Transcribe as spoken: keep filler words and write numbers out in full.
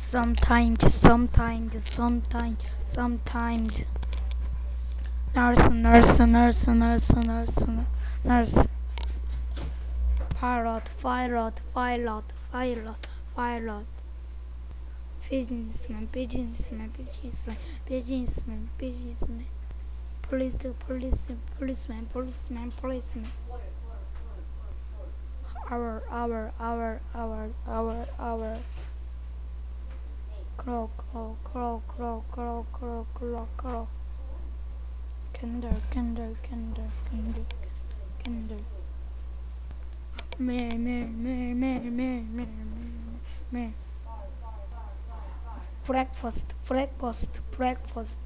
Sometimes, sometimes, sometimes, sometimes. Nurse, nurse, nurse, nurse, nurse, nurse. Pilot, pilot, pilot, pilot, pilot. Businessman, businessman, businessman, businessman, businessman. Police, police, policeman, policeman, policeman. Hour, hour, hour, hour, hour, hour. Crow, crow, crow, crow, crow, crow, crow, crow. Kinder, kinder, kinder, kinder, kinder. Meh, meh, meh, meh, meh, meh, meh. Breakfast, breakfast, breakfast.